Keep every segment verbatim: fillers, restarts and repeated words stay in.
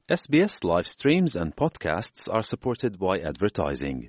S B S live streams and podcasts are supported by advertising.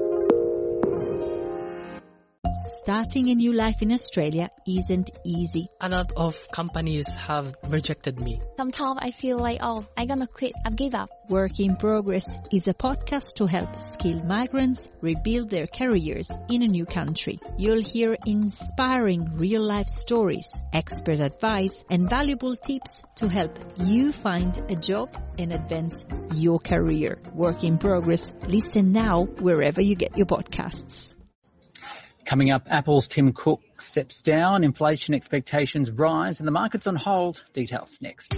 Starting a new life in Australia isn't easy. A lot of companies have rejected me. Sometimes I feel like, oh, I'm gonna quit, I've give up. Work in Progress is a podcast to help skilled migrants rebuild their careers in a new country. You'll hear inspiring real-life stories, expert advice, and valuable tips to help you find a job and advance your career. Work in Progress. Listen now wherever you get your podcasts. Coming up, Apple's Tim Cook steps down, inflation expectations rise, and the market's on hold. Details next.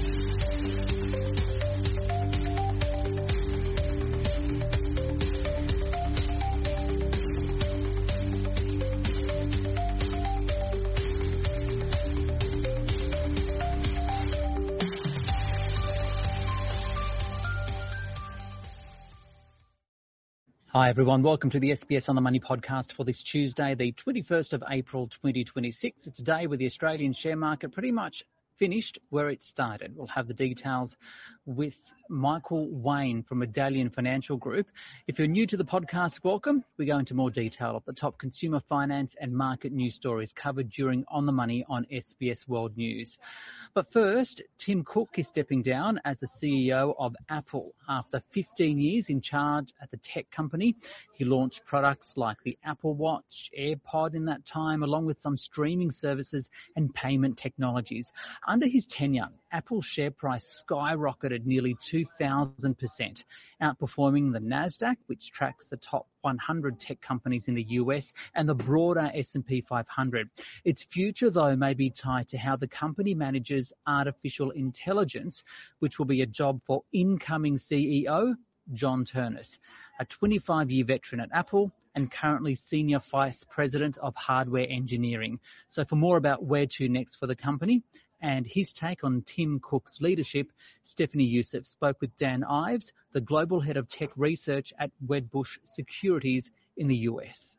Hi everyone, welcome to the S B S On The Money podcast for this Tuesday, the twenty-first of April twenty twenty-six. It's a day where the Australian share market pretty much finished where it started. We'll have the details with Michael Wayne from Medallion Financial Group. If you're new to the podcast, welcome. We go into more detail of the top consumer finance and market news stories covered during On The Money on S B S World News. But first, Tim Cook is stepping down as the C E O of Apple. After fifteen years in charge at the tech company, he launched products like the Apple Watch, AirPod in that time, along with some streaming services and payment technologies. Under his tenure, Apple's share price skyrocketed nearly two thousand percent, outperforming the Nasdaq, which tracks the top one hundred tech companies in the U S, and the broader S and P five hundred. Its future, though, may be tied to how the company manages artificial intelligence, which will be a job for incoming C E O John Ternus, a twenty-five-year veteran at Apple and currently Senior Vice President of Hardware Engineering. So for more about where to next for the company and his take on Tim Cook's leadership, Stephanie Youssef spoke with Dan Ives, the Global Head of Tech Research at Wedbush Securities in the U S.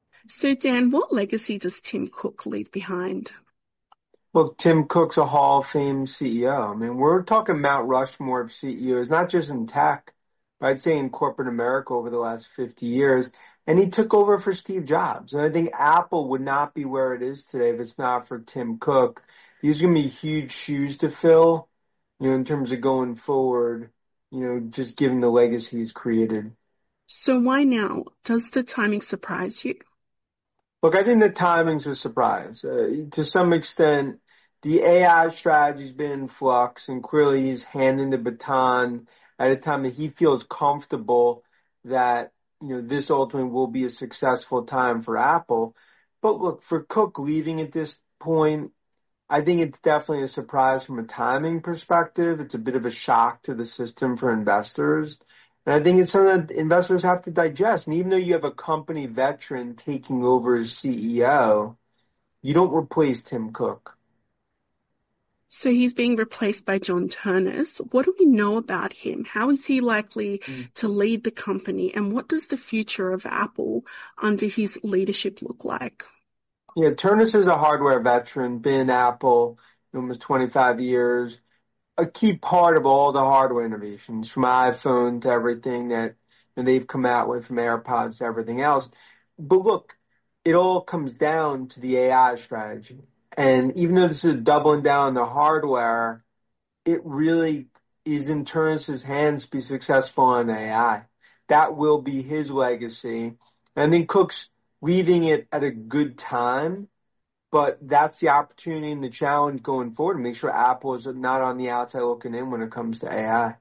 So Dan, what legacy does Tim Cook leave behind? Well, Tim Cook's a Hall of Fame C E O. I mean, we're talking Mount Rushmore of C E Os, not just in tech, but I'd say in corporate America over the last fifty years. And he took over for Steve Jobs. And I think Apple would not be where it is today if it's not for Tim Cook. These are going to be huge shoes to fill, you know, in terms of going forward, you know, just given the legacy he's created. So why now? Does the timing surprise you? Look, I think the timing's a surprise. Uh, to some extent, the A I strategy's been in flux, and clearly he's handing the baton at a time that he feels comfortable that, you know, this ultimately will be a successful time for Apple. But look, for Cook leaving at this point, I think it's definitely a surprise from a timing perspective. It's a bit of a shock to the system for investors. And I think it's something that investors have to digest. And even though you have a company veteran taking over as C E O, you don't replace Tim Cook. So he's being replaced by John Ternus. What do we know about him? How is he likely mm. to lead the company? And what does the future of Apple under his leadership look like? Yeah, Ternus is a hardware veteran, been at Apple almost twenty-five years, a key part of all the hardware innovations, from iPhone to everything that you know, they've come out with, from AirPods to everything else. But look, it all comes down to the A I strategy. And even though this is doubling down on the hardware, it really is in Ternus's hands to be successful in A I. That will be his legacy. And I think Cook's leaving it at a good time, but that's the opportunity and the challenge going forward to make sure Apple is not on the outside looking in when it comes to A I.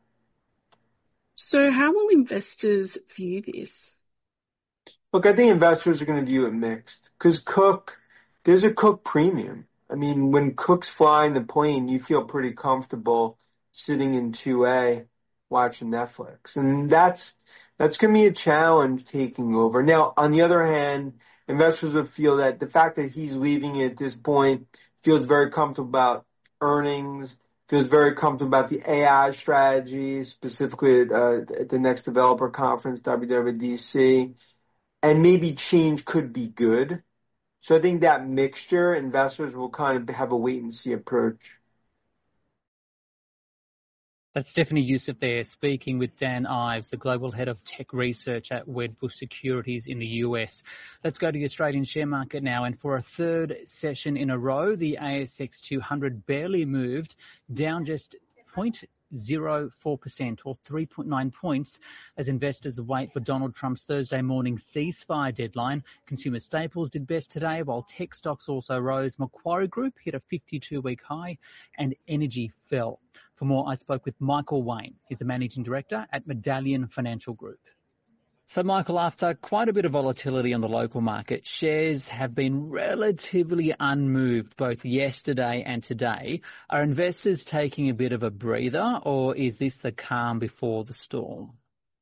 So how will investors view this? Look, I think investors are going to view it mixed because Cook, there's a Cook premium. I mean, when Cook's flying the plane, you feel pretty comfortable sitting in two A watching Netflix. And that's that's going to be a challenge taking over. Now, on the other hand, investors would feel that the fact that he's leaving it at this point feels very comfortable about earnings, feels very comfortable about the A I strategy, specifically at, uh, at the next developer conference, W W D C. And maybe change could be good. So I think that mixture, investors will kind of have a wait and see approach. That's Stephanie Youssef there, speaking with Dan Ives, the Global Head of Tech Research at Wedbush Securities in the U S. Let's go to the Australian share market now, and for a third session in a row, the A S X two hundred barely moved, down just zero point zero four percent or three point nine points as investors wait for Donald Trump's Thursday morning ceasefire deadline. Consumer staples did best today, while tech stocks also rose. Macquarie Group hit a fifty-two week high and energy fell. For more, I spoke with Michael Wayne. He's the Managing Director at Medallion Financial Group. So, Michael, after quite a bit of volatility on the local market, shares have been relatively unmoved both yesterday and today. Are investors taking a bit of a breather, or is this the calm before the storm?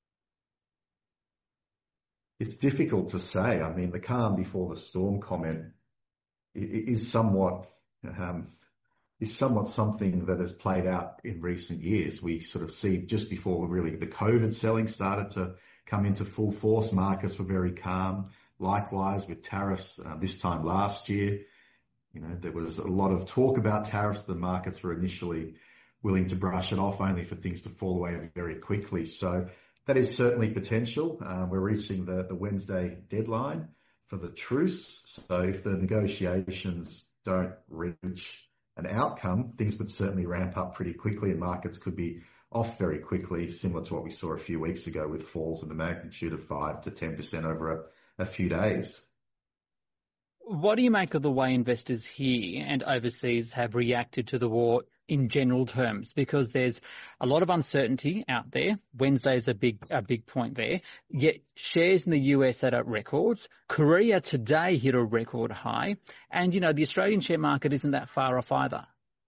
It's difficult to say. I mean, the calm before the storm comment is somewhat um, is somewhat something that has played out in recent years. We sort of see just before really the COVID selling started to come into full force, markets were very calm. Likewise with tariffs uh, this time last year, you know, there was a lot of talk about tariffs. The markets were initially willing to brush it off, only for things to fall away very quickly. So that is certainly potential. Uh, we're reaching the, the Wednesday deadline for the truce. So if the negotiations don't reach an outcome, things would certainly ramp up pretty quickly and markets could be off very quickly, similar to what we saw a few weeks ago with falls in the magnitude of five to ten percent over a, a few days. What do you make of the way investors here and overseas have reacted to the war in general terms? Because there's a lot of uncertainty out there. Wednesday is a big, a big point there. Yet shares in the U S are at records. Korea today hit a record high. And, you know, the Australian share market isn't that far off either.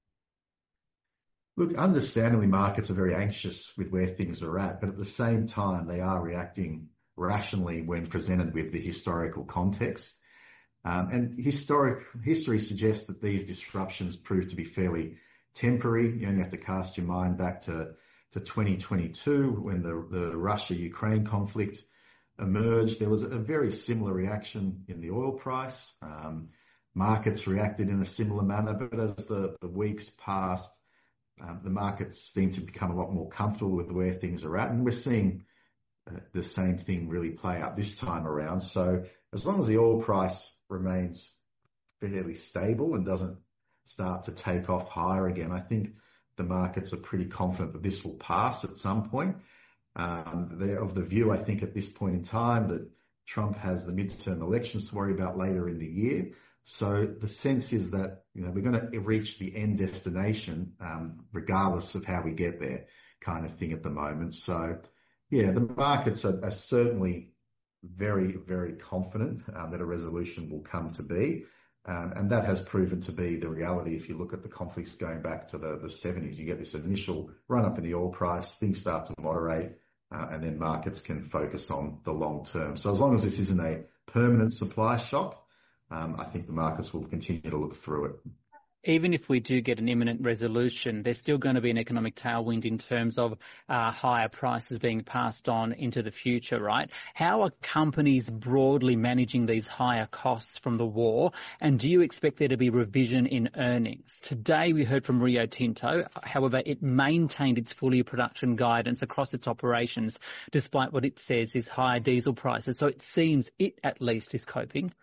Look, understandably, markets are very anxious with where things are at, but at the same time, they are reacting rationally when presented with the historical context. Um, and historic history suggests that these disruptions prove to be fairly temporary. You only have to cast your mind back to, to twenty twenty-two when the, the Russia-Ukraine conflict emerged. There was a very similar reaction in the oil price. Um, markets reacted in a similar manner, but as the, the weeks passed, um, the markets seem to become a lot more comfortable with where things are at. And we're seeing uh, the same thing really play out this time around. So as long as the oil price remains fairly stable and doesn't start to take off higher again, I think the markets are pretty confident that this will pass at some point. Um, they're of the view, I think, at this point in time that Trump has the midterm elections to worry about later in the year. So the sense is that, you know, we're going to reach the end destination, um, regardless of how we get there, kind of thing at the moment. So, yeah, the markets are, are certainly very, very confident um, that a resolution will come to be. Um, and that has proven to be the reality. If you look at the conflicts going back to the, the seventies, you get this initial run up in the oil price, things start to moderate, uh, and then markets can focus on the long term. So as long as this isn't a permanent supply shock, um, I think the markets will continue to look through it. Even if we do get an imminent resolution, there's still going to be an economic tailwind in terms of uh, higher prices being passed on into the future, right? How are companies broadly managing these higher costs from the war? And do you expect there to be revision in earnings? Today we heard from Rio Tinto. However, it maintained its full-year production guidance across its operations, despite what it says is higher diesel prices. So it seems it at least is coping.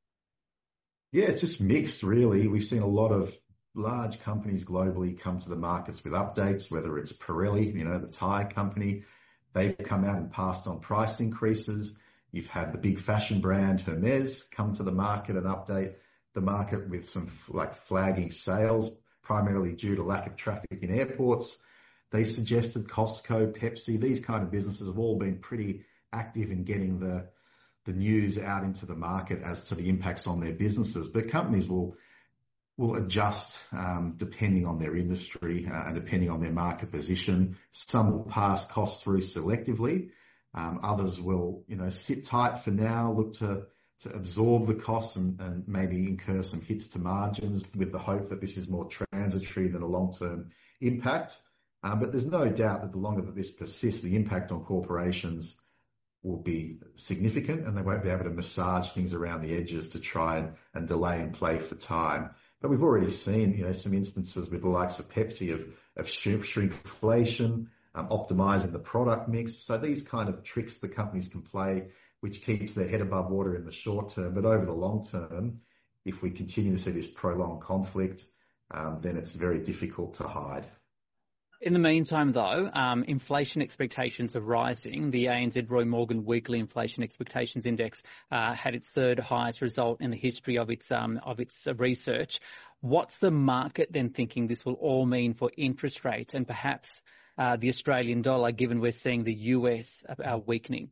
Yeah, it's just mixed, really. We've seen a lot of large companies globally come to the markets with updates, whether it's Pirelli, you know, the tire company. They've come out and passed on price increases. You've had the big fashion brand Hermes come to the market and update the market with some like flagging sales, primarily due to lack of traffic in airports. They suggested Costco, Pepsi, these kind of businesses have all been pretty active in getting the the news out into the market as to the impacts on their businesses. But companies will will adjust um, depending on their industry uh, and depending on their market position. Some will pass costs through selectively. Um, others will, you know, sit tight for now, look to to absorb the costs and, and maybe incur some hits to margins with the hope that this is more transitory than a long-term impact. Um, but there's no doubt that the longer that this persists, the impact on corporations will be significant and they won't be able to massage things around the edges to try and, and delay and play for time. But we've already seen, you know, some instances with the likes of Pepsi of, of shrinkflation, um, optimizing the product mix. So these kind of tricks the companies can play, which keeps their head above water in the short term. But over the long term, if we continue to see this prolonged conflict, um, then it's very difficult to hide. In the meantime, though, um, inflation expectations are rising. The A N Z Roy Morgan Weekly Inflation Expectations Index uh, had its third highest result in the history of its um, of its uh, research. What's the market then thinking this will all mean for interest rates and perhaps uh, the Australian dollar, given we're seeing the U S uh, weakening?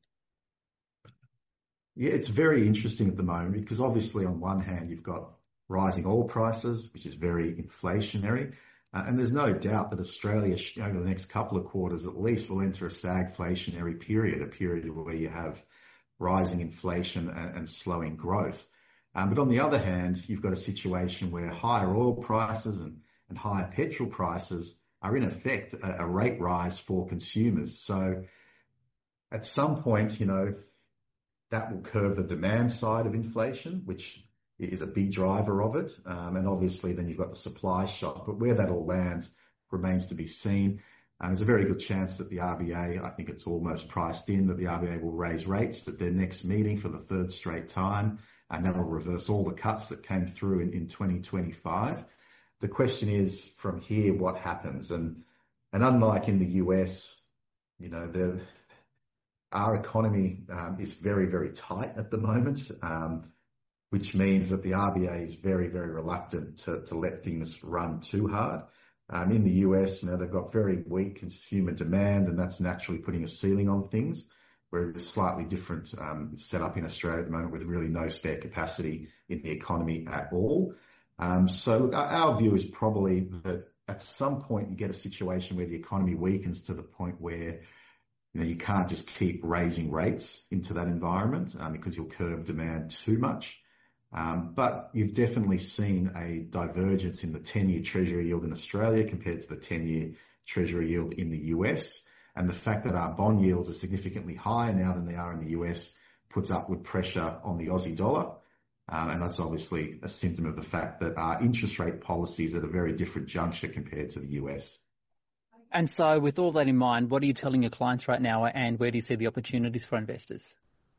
Yeah, it's very interesting at the moment because obviously on one hand you've got rising oil prices, which is very inflationary. Uh, and there's no doubt that Australia, over the next couple of quarters at least, will enter a stagflationary period, a period where you have rising inflation and, and slowing growth. Um, but on the other hand, you've got a situation where higher oil prices and, and higher petrol prices are in effect a, a rate rise for consumers. So at some point, you know, that will curb the demand side of inflation, which is a big driver of it. Um, and obviously then you've got the supply shock, but where that all lands remains to be seen. Um, there's a very good chance that the R B A, I think it's almost priced in, that the R B A will raise rates at their next meeting for the third straight time, and that'll reverse all the cuts that came through in, in twenty twenty-five. The question is from here, what happens? And, and unlike in the U S, you know, the, our economy um, is very, very tight at the moment. Um, which means that the R B A is very, very reluctant to, to let things run too hard. Um, in the U S, you know, they've got very weak consumer demand, and that's naturally putting a ceiling on things, whereas there's slightly different um, setup in Australia at the moment with really no spare capacity in the economy at all. Um, so look, our view is probably that at some point you get a situation where the economy weakens to the point where you know, you can't just keep raising rates into that environment um, because you'll curb demand too much. Um, but you've definitely seen a divergence in the ten-year Treasury yield in Australia compared to the ten-year Treasury yield in the U S. And the fact that our bond yields are significantly higher now than they are in the U S puts upward pressure on the Aussie dollar. Um, and that's obviously a symptom of the fact that our interest rate policy is at a very different juncture compared to the U S. And so with all that in mind, what are you telling your clients right now, and where do you see the opportunities for investors?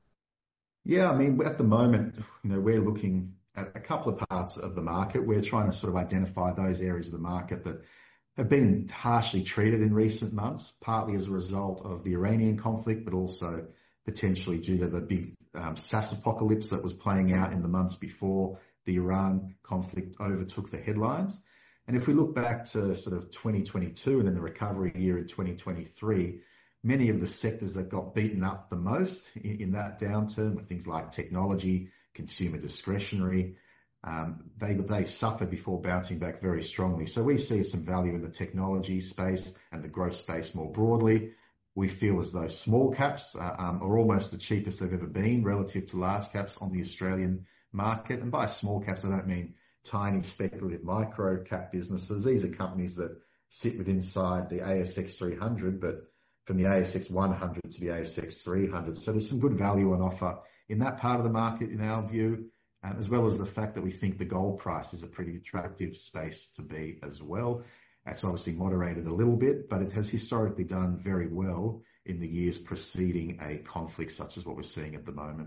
Yeah, I mean, at the moment, you know, we're looking at a couple of parts of the market. We're trying to sort of identify those areas of the market that have been harshly treated in recent months, partly as a result of the Iranian conflict, but also potentially due to the big um, SaaS apocalypse that was playing out in the months before the Iran conflict overtook the headlines. And if we look back to sort of twenty twenty-two and then the recovery year in twenty twenty-three, many of the sectors that got beaten up the most in, in that downturn were things like technology, consumer discretionary. Um, they, they suffered before bouncing back very strongly. So we see some value in the technology space and the growth space more broadly. We feel as though small caps uh, um, are almost the cheapest they've ever been relative to large caps on the Australian market. And by small caps, I don't mean tiny speculative micro cap businesses. These are companies that sit within inside the A S X three hundred, but from the A S X one hundred to the A S X three hundred. So there's some good value on offer in that part of the market, in our view, um, as well as the fact that we think the gold price is a pretty attractive space to be as well. That's obviously moderated a little bit, but it has historically done very well in the years preceding a conflict such as what we're seeing at the moment.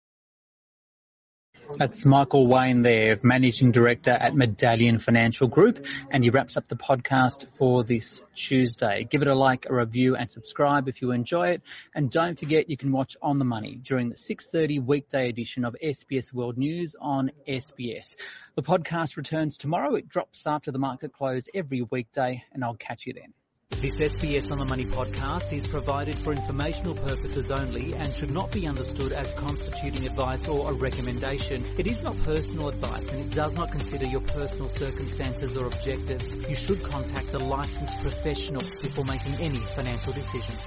That's Michael Wayne there, Managing Director at Medallion Financial Group, and he wraps up the podcast for this Tuesday. Give it a like, a review and subscribe if you enjoy it. And don't forget you can watch On the Money during the six thirty weekday edition of S B S World News on S B S. The podcast returns tomorrow. It drops after the market close every weekday, and I'll catch you then. This S B S On the Money podcast is provided for informational purposes only and should not be understood as constituting advice or a recommendation. It is not personal advice and it does not consider your personal circumstances or objectives. You should contact a licensed professional before making any financial decisions.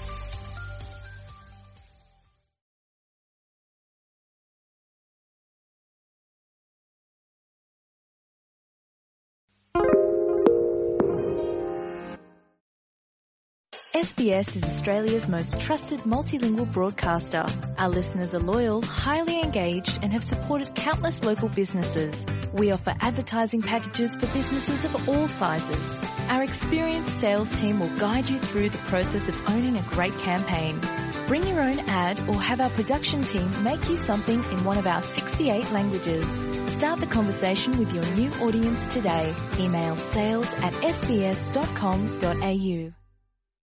S B S is Australia's most trusted multilingual broadcaster. Our listeners are loyal, highly engaged, and have supported countless local businesses. We offer advertising packages for businesses of all sizes. Our experienced sales team will guide you through the process of owning a great campaign. Bring your own ad or have our production team make you something in one of our sixty-eight languages. Start the conversation with your new audience today. Email sales at s b s dot com dot a u.